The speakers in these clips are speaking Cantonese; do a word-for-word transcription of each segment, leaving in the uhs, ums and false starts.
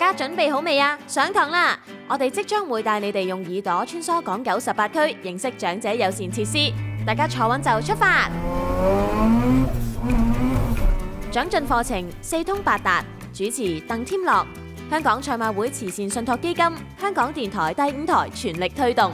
家準備好未啊？上堂啦！我哋即將會帶你哋用耳朵穿梭港九十八區，認識長者友善設施。大家坐穩就出發。長進課程四通八達，主持鄧添樂，香港賽馬會慈善信託基金，香港電台第五台全力推動。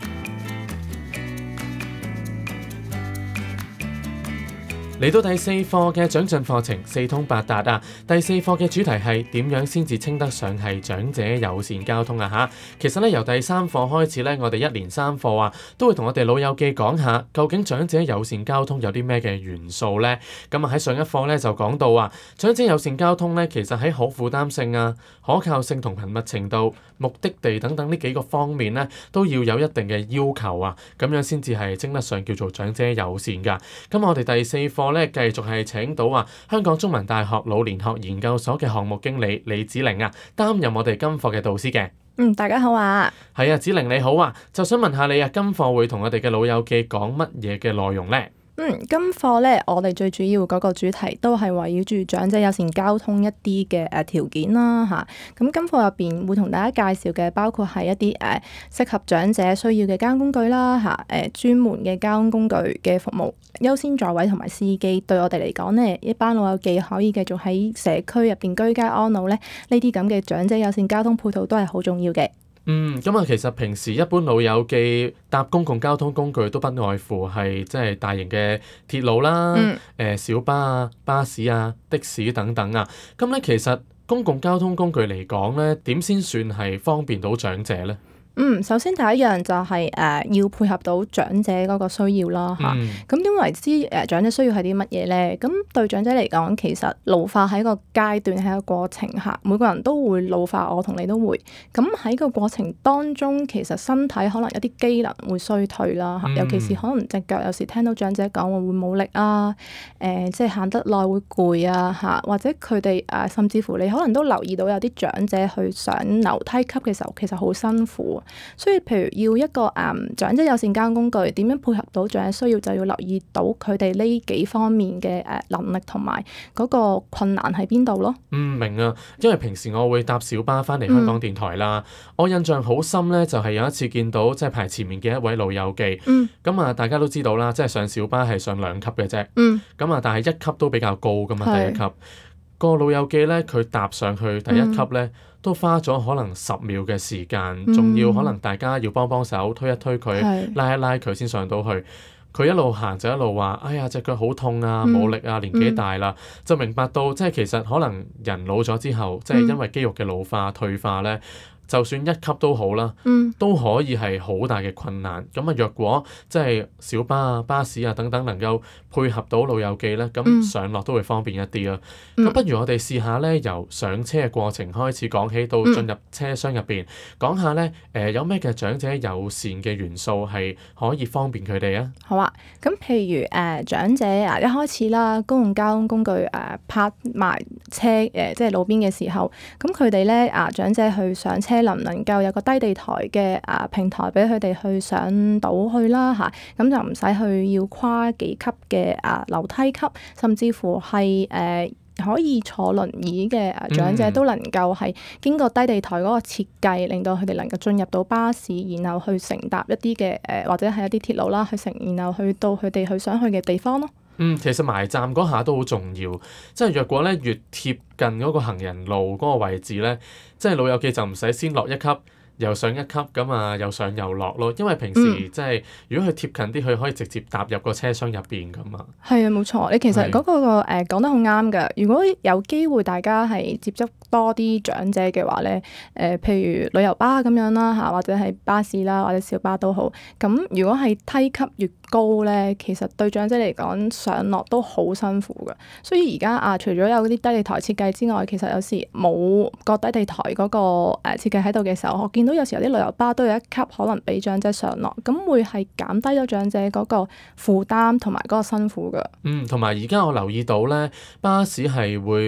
嚟到第四課嘅長進課程四通八達啊！第四課嘅主題係點樣先至稱得上係長者友善交通啊嚇！其實咧由第三課開始咧，我哋一連三課啊，都會同我哋老友記講下究竟長者友善交通有啲咩嘅元素呢？咁啊喺上一課咧就講到啊，長者友善交通咧其實喺可負擔性啊、可靠性同頻密程度、目的地等等呢幾個方面咧都要有一定嘅要求啊，咁樣先至係稱得上叫做長者友善㗎。咁我哋第四課咧繼續係請到啊香港中文大學老年學研究所嘅項目經理李梓玲啊，擔任我哋今課嘅導師嘅。 嗯，大家好啊。 係啊，梓玲你好啊，就想問下你啊，今課會同我哋嘅老友記講乜嘢嘅內容呢？ 嗯，今課咧，我哋最主要嗰個主題都係圍繞住長者友善交通一啲嘅誒條件啦嚇。咁今課入邊會同大家介紹嘅包括係一啲誒、呃、適合長者需要嘅交通工具啦嚇，誒、呃、專門嘅交通工具嘅服務、優先座位同埋司機，對我哋嚟講呢，一班老友記可以繼續喺社區入邊居家安老咧，呢啲咁嘅長者友善交通配套都係好重要嘅。 嗯，咁啊，其實平時一般老友記搭公共交通工具都不外乎係即係大型嘅鐵路啦、誒、嗯、小巴啊、巴士啊、的士等等啊。咁咧，其實公共交通工具嚟講咧，點先算係方便到長者咧？ 嗯，首先第一樣就係、是、誒、呃、要配合到長者嗰個需要啦嚇。咁點為之誒長者需要係啲乜嘢咧？咁對長者嚟講，其實老化係一個階段，係一個過程嚇。每個人都會老化，我同你都會。咁喺個過程當中，其實身體可能有啲機能會衰退啦嚇。嗯、尤其是可能隻腳有時聽到長者講話會冇力啊，誒、呃、即係行得耐會攰啊嚇，或者佢哋誒甚至乎你可能都留意到有啲長者去上樓梯級嘅時候，其實好辛苦。所以，譬如要一個誒、嗯、長者友善交通工具，點樣配合到長者需要，就要留意到佢哋呢幾方面嘅誒能力同埋嗰個困難喺邊度咯。 嗯，明啊，因為平時我會搭小巴翻嚟香港電台啦，嗯、我印象好深咧，就係、是、有一次見到即係排前面嘅一位老友記，咁啊、嗯、大家都知道啦，即係上小巴係上兩級嘅啫，咁啊、嗯、但係一級都比較高噶嘛，第一級。個老友記咧，佢搭上去第一級咧，嗯、都花咗可能十秒嘅時間，仲、嗯、要可能大家要幫幫手推一推佢，是拉一拉佢先上到去。佢一路行就一路話：哎呀，隻腳好痛啊，冇、嗯、力啊，年紀大啦，嗯、就明白到即係其實可能人老咗之後，即係因為肌肉嘅老化退化咧。就算一級都好啦，嗯、都可以係好大嘅困難。咁啊，若果即係小巴啊、巴士啊等等能夠配合到老友記咧，咁上落都會方便一啲啊。咁、嗯、不如我哋試下咧，由上車嘅過程開始講起，到進入車廂入邊，講、嗯、下咧誒、呃、有咩嘅長者友善嘅元素係可以方便佢哋啊？ 好啊，咁譬如誒、呃、長者啊，一開始啦，公共交通工具誒泊埋車誒、呃，即係路邊嘅時候，咁佢哋咧啊長者去上車，能唔能夠有個低地台嘅啊平台俾佢哋去上到去啦嚇，咁就唔使去要跨幾級嘅啊樓梯級，甚至乎係誒、呃、可以坐輪椅嘅啊長者都能夠係經過低地台嗰個設計，令到佢哋能夠進入到巴士，然後去乘搭一啲嘅誒或者係一啲鐵路啦，去乘然後去到佢哋去想去嘅地方咯。 嗯，其實埋站嗰下都好重要，即係若果咧越貼近嗰個行人路嗰個位置咧，即係老友記就唔使先落一級，又上一級咁啊，又上又落咯。因為平時、嗯、即係如果佢貼近啲，佢可以直接踏入個車廂入邊噶嘛。係啊，冇錯，你其實嗰、嗰個個誒講得好啱㗎。如果有機會大家係接觸多啲長者嘅話咧，誒、呃、譬如旅遊巴咁樣啦嚇，或者係巴士啦，或者小巴都好。咁如果係梯級越高咧，其實對長者嚟講上落都好辛苦㗎。所以而家啊，除咗有啲低地台設計之外，其實有時冇個低地台嗰個誒設計喺度嘅時候，我見到有時有啲旅遊巴都有一級可能俾長者上落，咁會係減低咗長者嗰個負擔同埋嗰個辛苦㗎。 嗯，同埋而家我留意到咧，巴士係會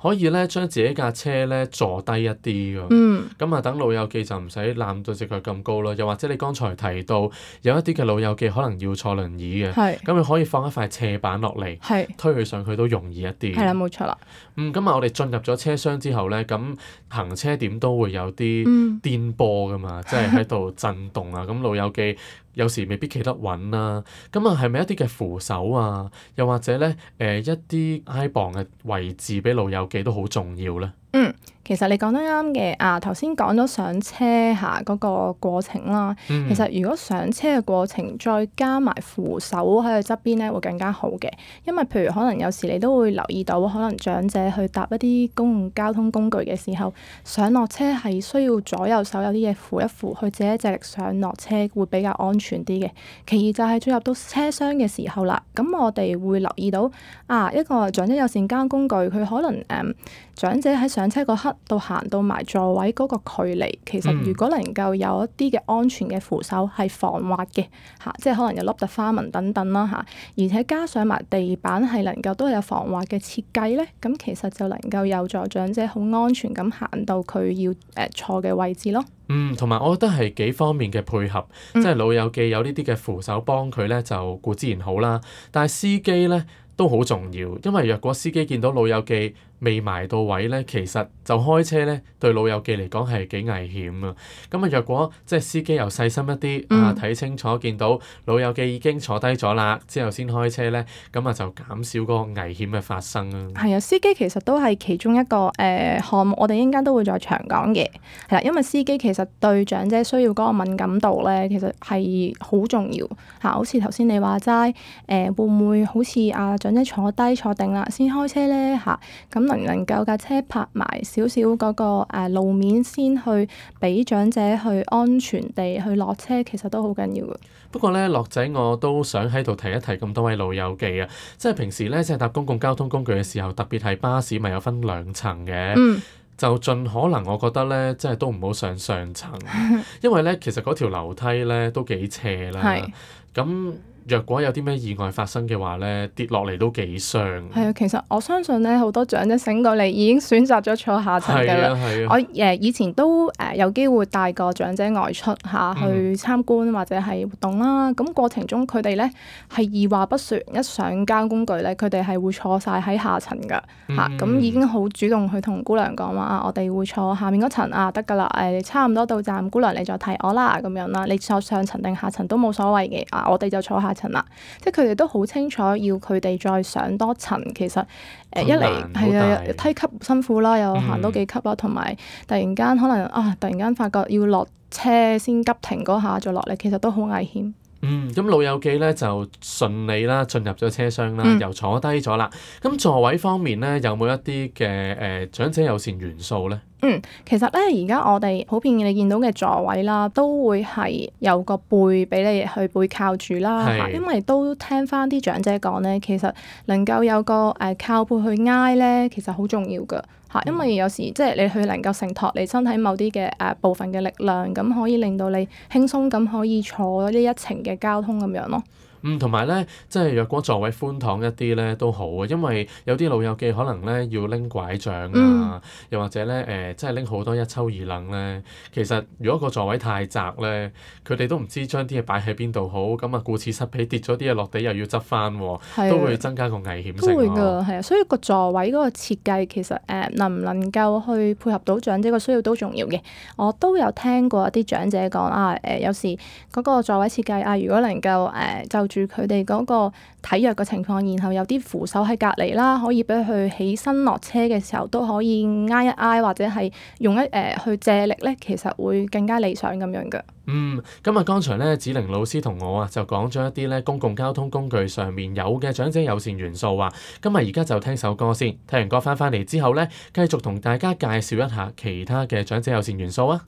可以咧將自己架車咧坐低一啲㗎。 嗯。 咁啊，等老友記就唔使攬到隻腳咁高咯。又或者你剛才提到有一啲嘅老友記可能要坐輪椅嘅，咁佢可以放一塊斜板落嚟，推佢上去都容易一啲。 係啦，冇錯啦。 嗯，咁啊，我哋進入咗車廂之後咧，咁行車點都會有啲顛簸㗎嘛，即係喺度震動啊。咁老友記有時未必企得穩啦。咁啊，係咪一啲嘅扶手啊，又或者咧誒、呃、一啲挨傍嘅位置俾老友記都好重要咧？ 嗯，其實你講得啱嘅啊，頭先講咗上車下嗰個過程啦。嗯、其實如果上車嘅過程再加埋扶手喺佢側邊咧，會更加好嘅。因為譬如可能有時你都會留意到，可能長者去搭一啲公共交通工具嘅時候，上落車係需要左右手有啲嘢扶一扶，去借一借力上落車會比較安全啲嘅。其二就係進入到車廂嘅時候啦，咁我哋會留意到啊，一個長者友善交通工具，佢可能誒、嗯、長者喺上車嗰刻到行到埋座位嗰個距離，其實如果能夠有一啲嘅安全嘅扶手係防滑嘅嚇，即係可能有凹凸花紋等等啦嚇，而且加上埋地板係能夠都有防滑嘅設計咧，咁其實就能夠有助長者好安全咁行到佢要誒、呃、坐嘅位置咯。 嗯，同埋我覺得係幾方面嘅配合，嗯、即係老友記有呢啲嘅扶手幫佢咧，就固之然好啦。但係司機咧都好重要，因為若果司機見到老友記未埋到位咧，其實就開車咧對老友記嚟講係幾危險啊！咁啊，若果即係司機又細心一啲、嗯、啊，睇清楚見到老友記已經坐低咗啦，之後先開車咧，咁啊就減少嗰個危險嘅發生啊！ 係啊，司機其實都係其中一個誒、呃、項目，我哋一陣間都會再長講嘅。係啦，因為司機其實對長者需要嗰個敏感度咧，其實係好重要嚇、啊。好似頭先你話齋誒，會唔會好似啊長者坐低坐定啦先開車咧嚇？咁、啊能唔能夠架車泊埋少少嗰個誒路面先去俾長者去安全地去落車，其實都好緊要嘅。 不過咧，樂仔我都想喺度提一提咁多位老友記啊，即係平時咧即係搭公共交通工具嘅時候，特別係巴士咪有分兩層嘅，嗯、就盡可能我覺得咧，即係都唔好上上層，因為咧其實嗰條樓梯咧都幾斜啦，咁是。若果有啲咩意外發生嘅話咧，跌落嚟都幾傷。 係啊，其實我相信咧，好多長者醒過嚟已經選擇咗坐下層㗎啦。 係啊，係啊。 我誒以前都誒有機會帶個長者外出嚇去參觀或者係活動啦。咁、嗯、過程中佢哋咧係二話不說，一上交通工具咧，佢哋係會坐晒喺下層㗎嚇。咁、嗯、已經好主動去同姑娘講話啊，我哋會坐下面嗰層啊，得㗎啦。誒差唔多到站，姑娘你再提我啦咁樣啦。你坐上層定下層都冇所謂嘅啊，我哋就坐下層啦，即係佢哋都好清楚，要佢哋再上多層，其實誒、呃、一嚟係啊梯級辛苦啦，又行多幾級啦，同埋、嗯、突然間可能啊，突然間發覺要落車先急停嗰下再落嚟，其實都好危險。 嗯，咁老友記咧就順利啦，進入咗車廂啦，嗯、又坐低咗啦。咁座位方面咧，有冇一啲嘅誒長者友善元素咧？ 嗯，其實咧，而家我哋普遍你見到嘅座位啦，都會係有個背俾你去背靠住啦，是因為都聽翻啲長者講咧，其實能夠有個誒、呃、靠背去挨咧，其實好重要㗎嚇，因為有時即係你去能夠承托你身體某啲嘅誒部分嘅力量，咁可以令到你輕鬆咁可以坐呢一程嘅交通咁樣咯。 嗯，同埋咧，即係若果座位寬敞一啲咧都好啊，因為有啲老友記可能咧要拎拐杖啊，嗯、又或者咧誒、呃，即係拎好多一抽二掕咧。其實如果個座位太窄咧，佢哋都唔知將啲嘢擺喺邊度好，咁啊顧此失彼，跌咗啲嘢落地又要執翻，的都會增加個危險性。 都會㗎，係啊，所以個座位嗰個設計其實誒、呃、能唔能夠去配合到長者個需要都重要嘅。我都有聽過一啲長者講啊，誒、呃、有時嗰個座位設計啊，如果能夠誒、呃、就住佢哋嗰個體弱嘅情況，然後有啲扶手喺隔離啦，可以俾佢起身落車嘅時候都可以挨一挨，或者係用一誒、呃、去借力咧，其實會更加理想咁樣嘅。 嗯，咁啊，剛才咧子玲老師同我啊就講咗一啲咧公共交通工具上面有嘅長者友善元素啊。今日而家就聽首歌先，聽完歌翻返嚟之後咧，繼續同大家介紹一下其他嘅長者友善元素啊。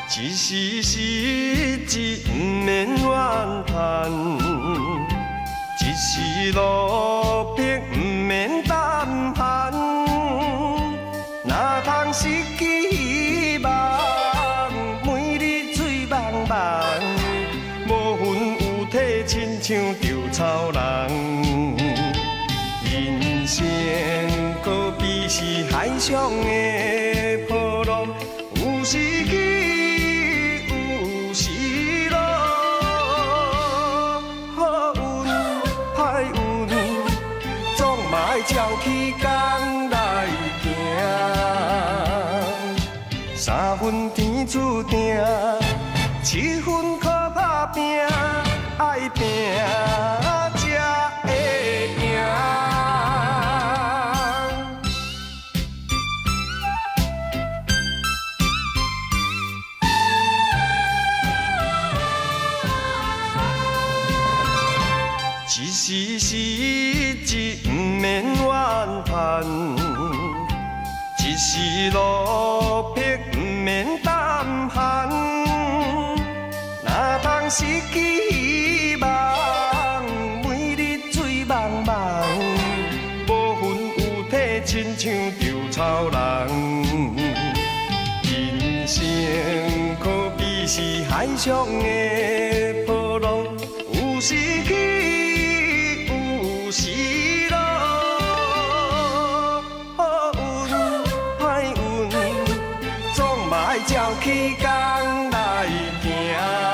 一時失志不免怨嘆，一時落魄不免膽寒。哪通失去希望，每日醉茫茫，無魂有體，親像稻草人。人生可比是海上的波浪，有時起，有時落，好運歹運，總嘛愛照起工來行。三分天注定，七分靠打拼，愛拼才會贏。一時失志不免怨嘆，一時落魄不免膽寒。哪通失去希望，每日醉茫茫，無魂有體，親像稻草人。人生可比是海上的波浪，有時起，有時落，好運歹運，總嘛愛照起工來行。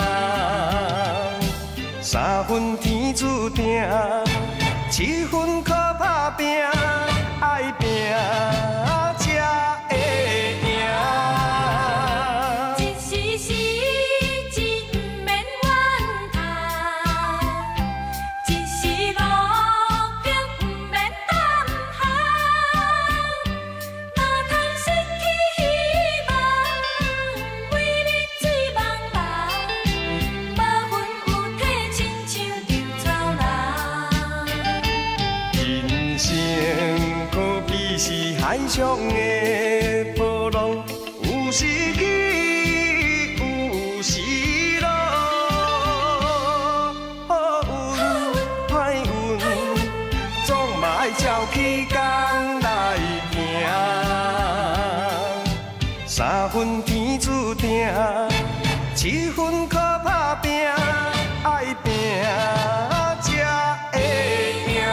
三分天注定，七分靠打拼，愛拼才會贏。 一時失志不免怨嘆，一時落魄不免膽寒。哪通失去希望，每日醉茫茫，無魂有體，親像稻草人。 人生可比是海上的波浪，有時起，有時落，好運歹運，總嘛愛照起工來行。三分天注定，七分靠打拼，愛拼才會贏。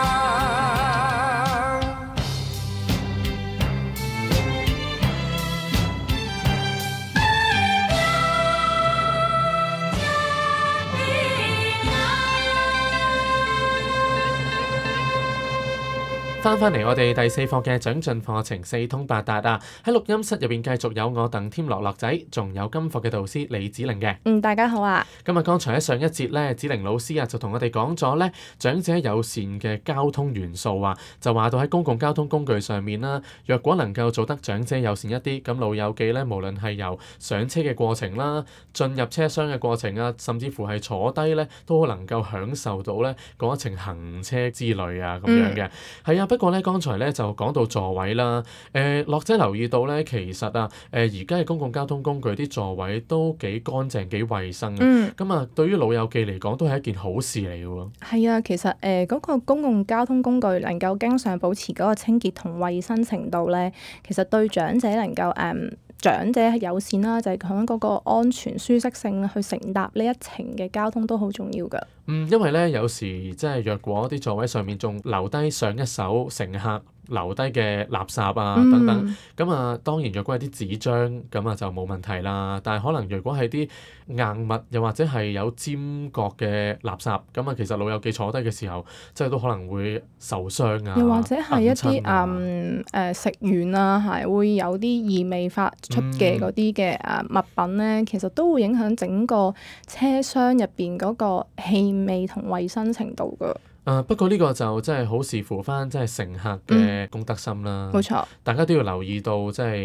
翻返嚟我哋第四課嘅長進課程四通八達啊！喺錄音室入邊繼續有我鄧添樂樂仔，仲有今課嘅導師李子玲嘅。 嗯，大家好啊！ 咁啊，剛才喺上一節咧，子玲老師啊就同我哋講咗咧長者友善嘅交通元素啊，就話到喺公共交通工具上面啦，若果能夠做得長者友善一啲，咁老友記咧，無論係由上車嘅過程啦、進入車廂嘅過程啊，甚至乎係坐低咧，都能夠享受到咧嗰一程行車之旅啊咁樣嘅。係啊、嗯。不過咧，剛才咧就講到座位啦。誒、呃，樂仔留意到咧，其實啊，誒而家嘅公共交通工具啲座位都幾乾淨、幾衛生啊。咁啊、嗯，對於老友記嚟講，都係一件好事嚟嘅喎。 係啊，其實誒嗰、呃那個公共交通工具能夠經常保持嗰個清潔同衛生程度咧，其實對長者能夠誒。嗯長者係友善啦，就係講嗰個安全舒適性去乘搭呢一程嘅交通都好重要㗎。 嗯，因為咧有時即係若果啲座位上面仲留低上一手乘客留低嘅垃圾啊等等，咁、嗯、啊當然若果係啲紙張咁啊就冇問題啦。但係可能若果係啲硬物又或者係有尖角嘅垃圾，咁啊其實老友記坐低嘅時候，即係都可能會受傷啊。 又或者係一啲啊嗯誒、呃、食完啊，係會有啲異味發出嘅嗰啲嘅誒物品咧，嗯、其實都會影響整個車廂入邊嗰個氣味同衛生程度㗎。 誒、uh, 不過呢個就真係好視乎翻即係乘客嘅公德心啦。冇、嗯、 錯， 大家都要留意到即係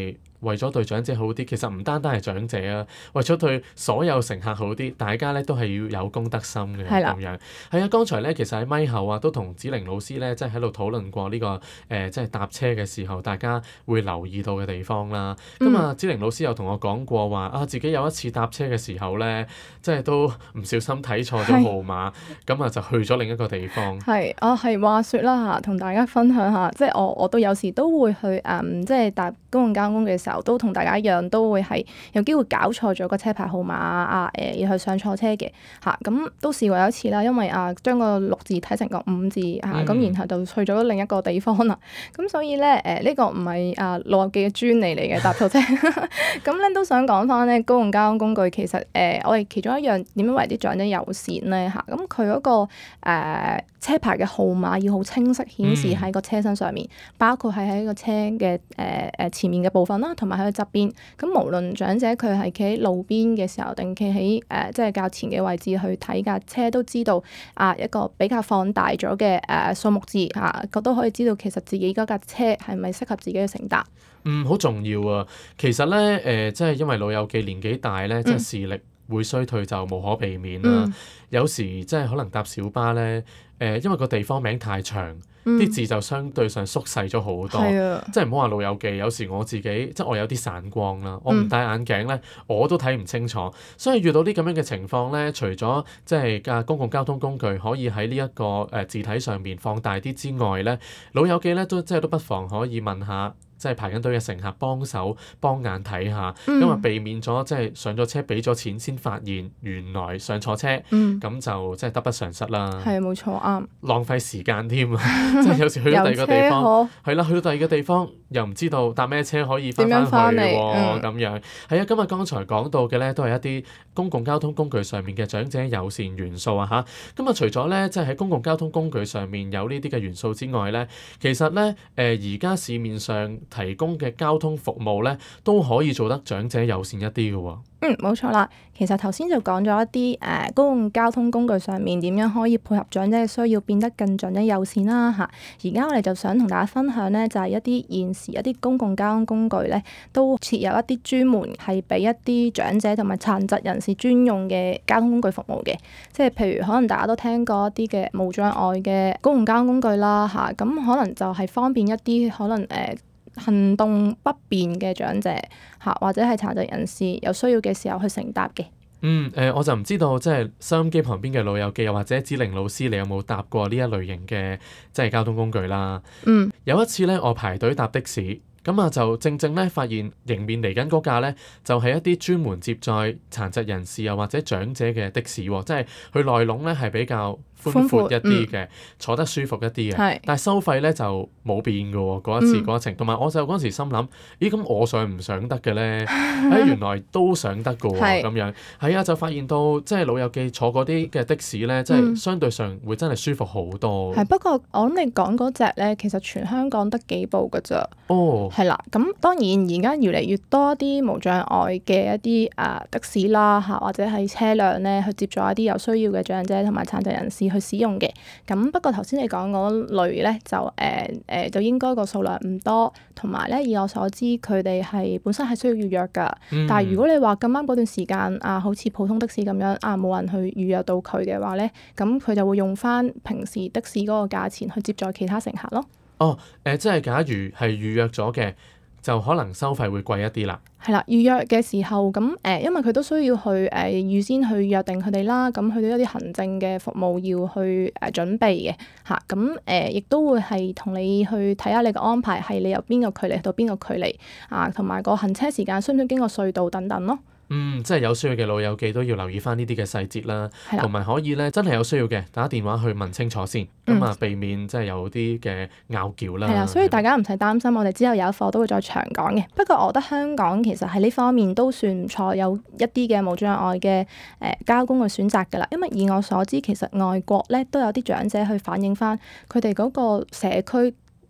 為咗對長者好啲，其實唔單單係長者啊，為咗對所有乘客好啲，大家咧都係要有公德心嘅咁樣。係啊，剛才咧其實喺咪後啊，都同子玲老師咧即係喺度討論過呢、這個誒、呃，即係搭車嘅時候，大家會留意到嘅地方啦。咁、嗯、啊，子玲老師有同我講過話啊，自己有一次搭車嘅時候咧，即係都唔小心睇錯咗號碼，咁啊就去咗另一個地方。 係啊，係話説啦嚇，同大家分享下，即係我我都有時都會去誒、嗯，即係搭公共交通工具嘅時候，都同大家一樣，都會係有機會搞錯咗個車牌號碼啊，誒、呃、要去上錯車嘅嚇，咁、啊、都試過有一次啦，因為啊將個六字睇成個五字嚇，咁、啊嗯、然後就去咗另一個地方啦。咁所以咧誒呢、呃這個唔係啊老友記嘅專利嚟嘅搭錯車，咁咧都想講翻咧公共交通工具其實誒、呃、我哋其中一樣點樣為啲長者友善咧嚇，咁佢嗰個誒、呃、車牌嘅號碼要好清晰顯示喺個車身上面，嗯、包括係喺個車嘅誒誒前面嘅部分啦，同埋喺佢側邊。咁無論長者佢係企喺路邊嘅時候，定企喺誒即係較前嘅位置去睇架車，都知道啊一個比較放大咗嘅誒數目字嚇，佢、啊、都可以知道其實自己嗰架車係咪適合自己嘅乘搭。 嗯，好重要啊！其實咧誒、呃，即係因為老友記年紀大咧，即係視力會衰退就無可避免啦。嗯、有時即係可能搭小巴咧，誒、呃，因為個地方名太長，啲、嗯、字就相對上縮細咗好多。啊、即係唔好話老友記，有時我自己即係我有啲散光啦，我唔戴眼鏡咧，我都睇唔清楚。所以遇到啲咁樣嘅情況咧，除咗即係架公共交通工具可以喺呢一個誒字體上面放大啲之外咧，老友記咧都即係都不妨可以問下。即係排緊隊嘅乘客幫手幫眼睇下，咁啊、嗯、避免咗即係上咗車俾咗錢先發現原來上錯車，咁、嗯、就即係得不償失啦。係冇錯啱。浪費時間添啊！即係有時去到第二個地方，係啦，去到第二個地方又唔知道搭咩車可以翻返去喎，咁、嗯、樣係啊。今日剛才講到嘅咧都係一啲公共交通工具上面嘅長者友善元素啊嚇。咁啊除咗咧即係喺公共交通工具上面有呢啲嘅元素之外咧，其實咧誒而家市面上提供嘅交通服務咧，都可以做得長者友善一啲嘅喎。 嗯，冇錯啦。其實頭先就講咗一啲誒、呃、公共交通工具上面點樣可以配合長者嘅需要，變得更長者友善啦嚇。而家我哋就想同大家分享咧，就係、是、一啲現時一啲公共交通工具咧，都設有一啲專門係俾一啲長者同埋殘疾人士專用嘅交通工具服務嘅。即係譬如可能大家都聽過一啲嘅無障礙嘅公共交通工具啦嚇，咁、啊、可能就係方便一啲可能誒、呃行動不便嘅長者嚇，或者係殘疾人士有需要嘅時候去乘搭嘅。 嗯，誒、呃，我就唔知道即係收音機旁邊嘅老友記，又或者子玲老師，你有冇搭過呢一類型嘅即係交通工具啦？嗯，有一次咧，我排隊搭的士。咁啊，就正正咧，發現迎面嚟緊嗰架咧，就係、是、一啲專門接載殘疾人士又或者長者嘅的，的士喎，即係佢內籠咧係比較寬闊一啲嘅，嗯、坐得舒服一啲嘅。是但係收費咧就冇變嘅喎，嗰一次嗰一程。同埋、嗯、我就嗰陣時心諗，咦咁我上唔上得嘅咧？哎原來都上得嘅喎，咁是樣係啊，就發現到即係老友記坐嗰啲嘅的士咧，即係相對上會真係舒服好多。係、 嗯、不過我諗你講嗰隻咧，其實全香港得幾部㗎咋。哦。係啦，咁當然而家越嚟越多啲無障礙嘅一啲啊的士啦嚇，或者係車輛咧去接載一啲有需要嘅長者同埋殘疾人士去使用嘅。咁不過頭先你講嗰類咧就誒誒、呃呃、就應該個數量唔多，同埋咧以我所知佢哋係本身係需要預約㗎。嗯、但係如果你話咁啱嗰段時間啊，好似普通的士咁樣啊冇人去預約到佢嘅話咧，咁佢就會用翻平時的士嗰個價錢去接載其他乘客咯。 哦，誒、呃，即係假如係預約咗嘅，就可能收費會貴一啲啦。 係啦，預約嘅時候咁誒、呃，因為佢都需要去誒、呃、預先去約定佢哋啦，咁佢哋一啲行政嘅服務要去誒、呃、準備嘅嚇，咁誒亦都會係同你去睇下你嘅安排係你由邊個距離到邊個距離啊，同埋個行車時間需唔需要經過隧道等等咯。 嗯，即係有需要嘅老友記都要留意翻呢啲嘅細節啦，同埋的可以咧真係有需要嘅打電話去問清楚先，咁啊、嗯、避免即係有啲嘅拗撬啦。係啊， 所以大家唔使擔心，我哋之後有一課都會再長講嘅。不過我覺得香港其實喺呢方面都算唔錯，有一啲嘅無障礙嘅誒交通工具選擇㗎啦。因為以我所知，其實外國咧都有啲長者去反映翻佢哋嗰個社區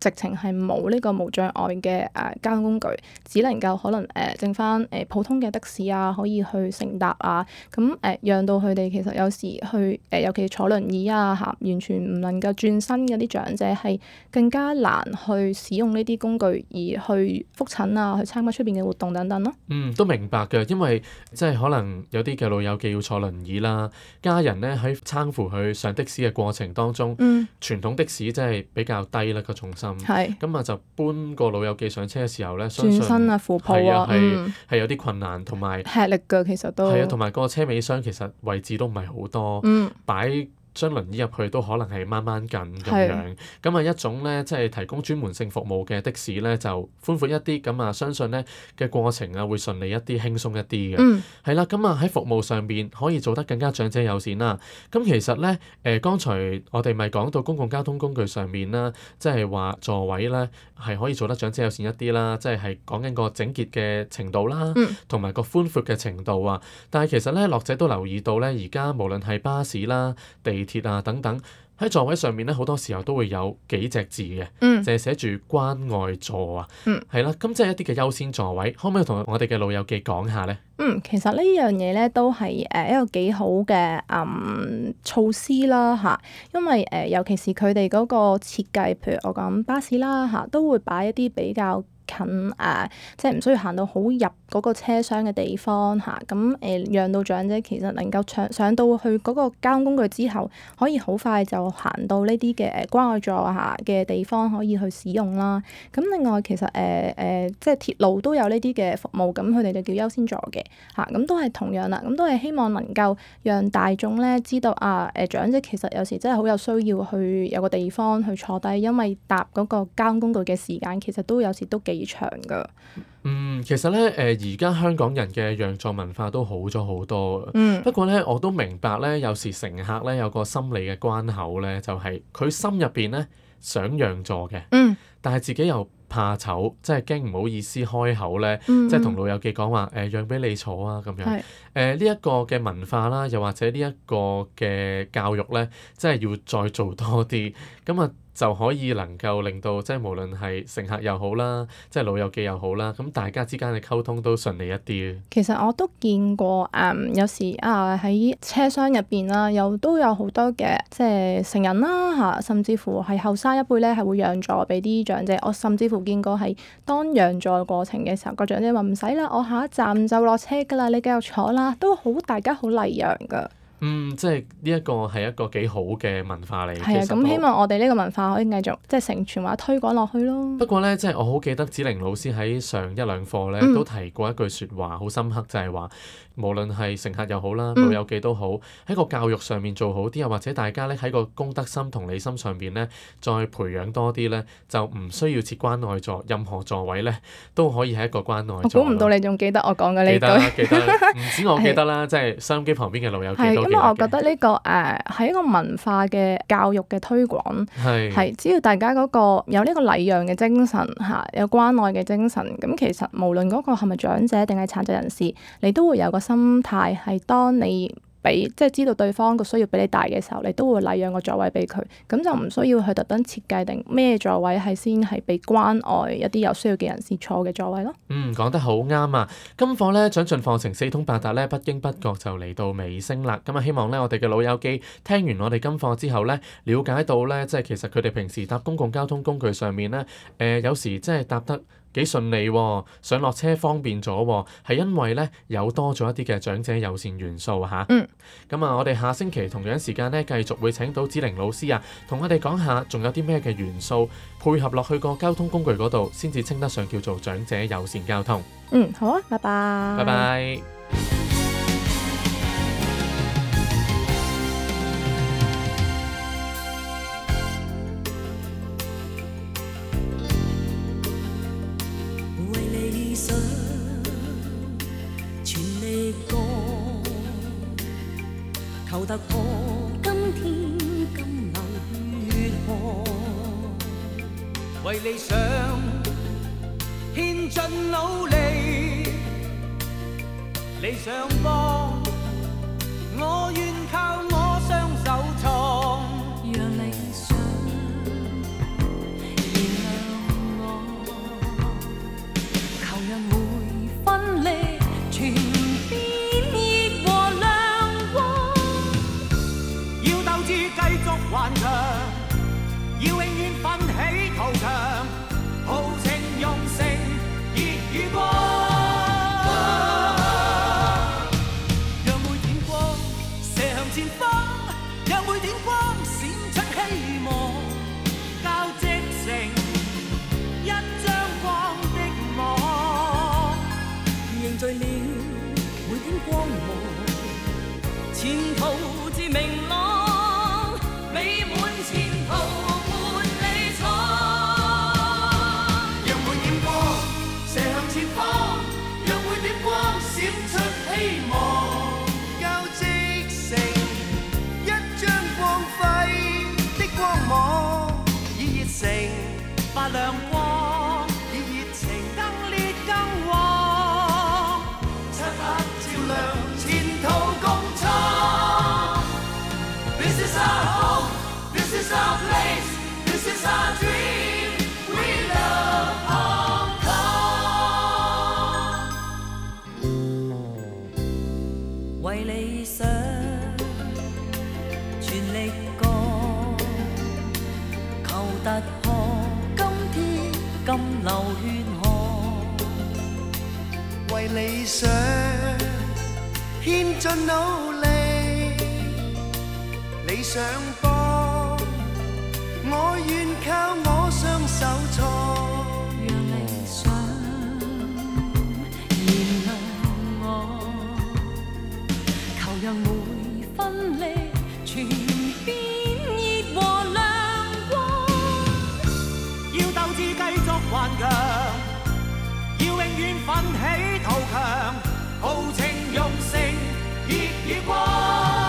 直情係冇呢個無障礙嘅誒交通工具，只能夠可能誒、呃、剩翻誒、呃、普通嘅的，的士啊，可以去乘搭啊。咁誒、呃、讓到佢哋其實有時去誒、呃，尤其坐輪椅啊嚇，完全唔能夠轉身嗰啲長者係更加難去使用呢啲工具而去覆診啊，去參加出邊嘅活動等等咯。 嗯，都明白嘅，因為即係可能有啲嘅老友記要坐輪椅啦，家人咧喺撐扶佢上的士嘅過程當中， 嗯、 傳統的士真係比較低啦個重心， 係咁啊就搬個老友記上車嘅時候咧，相信轉身啊、扶抱啊， 係啊係嗯， 係有啲困難，同埋吃力㗎，其實都係啊，同埋個車尾箱其實位置都唔係好多， 嗯擺將輪椅入去都可能係掹掹緊咁係樣，咁啊一種咧即係提供專門性服務嘅的，的士咧就寬闊一啲，咁啊相信咧嘅過程啊會順利一啲、輕鬆一啲嘅， 嗯係啦，咁啊喺服務上邊可以做得更加長者友善啦。咁其實咧誒、呃，剛才我哋咪講到公共交通工具上面啦，即係話座位咧係可以做得長者友善一啲啦，即係係講緊個整潔嘅程度啦，同埋、嗯、個寬闊嘅程度啊。但係其實咧，樂者都留意到咧，而家無論係巴士啦、地鐵啊等等，喺座位上面咧，好多時候都會有幾隻字嘅， 嗯、 就係寫住關愛座啊，係啦、 嗯， 咁即係一啲嘅優先座位，可唔可以同我哋嘅老友記講下咧？ 嗯，其實呢樣嘢咧都係誒一個幾好嘅嗯措施啦嚇，因為誒、呃、尤其是佢哋嗰個設計，譬如我講巴士啦嚇，都會擺一啲比較近誒、呃，即係唔需要行到好入嗰個車廂嘅地方嚇，咁、啊、誒、呃、讓到長者其實能夠上上到去嗰個交通工具之後，可以好快就行到呢啲嘅誒關愛座嚇嘅地方可以去使用啦。咁另外其實誒誒、呃呃、即係鐵路都有呢啲嘅服務，咁佢哋就叫優先座嘅嚇，咁、啊、都係同樣啦，咁都係希望能夠讓大眾咧知道啊誒、呃、長者其實有時真係好有需要去有個地方去坐低，因為搭嗰個交通工具嘅時間其實都有時都幾長㗎。 嗯，其實咧，誒而家香港人嘅讓座文化都好咗好多。 嗯。 不過咧，我都明白咧，有時乘客咧有個心理嘅關口咧，就係、是、佢心入邊咧想讓座嘅， 嗯。 但係自己又怕醜，即係驚唔好意思開口咧， 嗯嗯即係同老友記講話誒，讓俾你坐啊咁樣。誒呢一個嘅文化啦，又或者呢一個嘅教育咧，即係要再做多啲，咁啊就可以能夠令到即係無論係乘客又好啦，即係老友記又好啦，咁大家之間嘅溝通都順利一啲。 其實我都見過誒、嗯，有時啊喺車廂入邊啦，又都有好多嘅即係成人啦嚇，甚至乎係後生一輩咧係會讓座俾啲長者。我甚至乎見過係當讓座過程嘅時候，個長者話唔使啦，我下一站就落車㗎啦，你繼續坐啦，都好大家好禮讓㗎。 嗯，即係呢一個係一個幾好嘅文化嚟。 係啊，咁希望我哋呢個文化可以繼續即係承傳或者推廣落去咯。 不過咧，即係我好記得子玲老師喺上一兩課咧、嗯、都提過一句説話，好深刻，就係話無論係乘客又好啦，老友記都好，喺個教育上面做好啲，又或者大家咧喺個公德心同理心上邊咧再培養多啲咧，就唔需要設關愛座，任何座位咧都可以係一個關愛座。 我估唔到你仲記得我講嘅呢句。 記得記得，唔止我記得啦，即係收音機旁邊嘅老友記都記得。 因為我覺得呢、這個誒係、呃、一個文化嘅教育嘅推廣，係係只要大家嗰個有呢個禮讓嘅精神嚇，有關愛嘅精神，咁其實無論嗰個係咪長者定係殘疾人士，你都會有個心態係當你俾即係知道對方個需要比你大嘅時候，你都會禮讓個座位俾佢，咁就唔需要去特登設計定咩座位係先係被關愛一啲有需要嘅人士坐嘅座位咯。 嗯，講得好啱啊！今課咧長進課程四通八達咧，不經不覺就嚟到尾聲啦。咁啊，希望咧我哋嘅老友記聽完我哋今課之後咧，了解到咧即係其實佢哋平時搭公共交通工具上面咧，誒、呃、有時即係搭得幾順利喎，上落車方便咗喎，係因為咧有多咗一啲嘅長者友善元素嚇。 嗯。 咁啊，我哋下星期同樣時間咧，繼續會請到子玲老師啊，同我哋講下仲有啲咩嘅元素配合落去個交通工具嗰度，先至稱得上叫做長者友善交通。 嗯，好啊，拜拜。 拜拜。 求突破今天金流血汗，為理想獻盡努力，理想幫我願靠我雙手創，讓理想燃亮凝聚了每點光芒，前途自明朗，美滿前途沒理闖。 讓每點光射向前方，讓每點光閃出希望，交織成一張光輝的光芒，以熱誠發亮光，以熱情更烈更旺，漆黑照亮前途共創。This is our home, this is our place, this is our dream, we love Hong Kong。 為理想全力幹，求突破今天金流血汗， 為理想獻盡努力，理想幫我願靠我雙手創。 讓理想燃亮我，求讓每分力全變熱和亮光。 要鬥志繼續頑強，要永遠奮起圖強，豪情用成熱與光。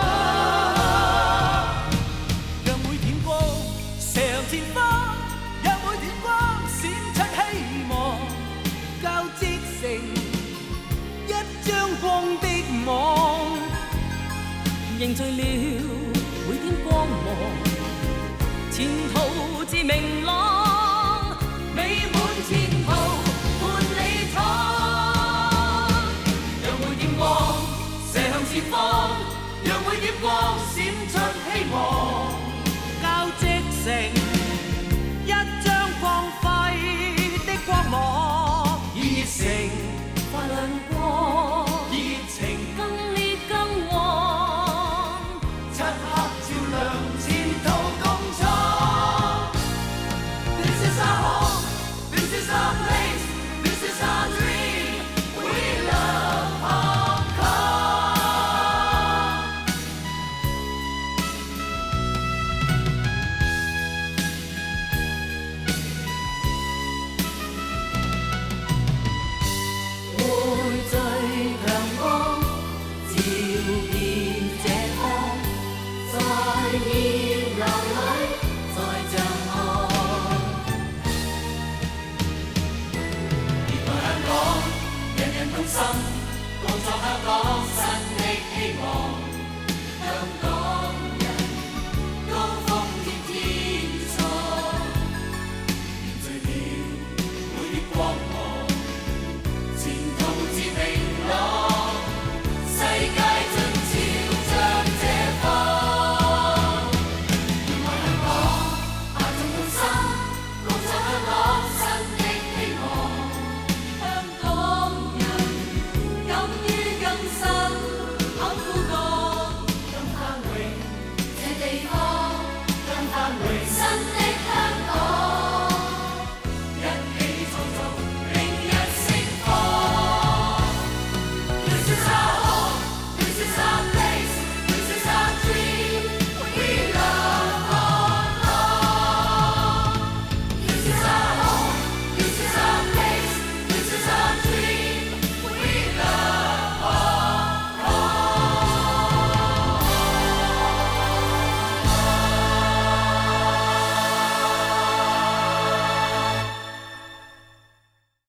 讓每點光射向前方，讓每點光閃出希望，交織成一張光的網， 凝聚了每點光芒，前途自明朗，美滿前途伴你闖。 讓每點光射向前方，讓每點光閃出希望，交織成一張光輝的光芒，以熱誠發亮光， 以熱情更烈更旺， 漆黑照亮前途共創。This is our home, this is our place, this is our dream, we love Hong Kong。 匯聚強光，照遍這方，在熱流裏，在像岸。 熱愛香港，人人同心，共創香港新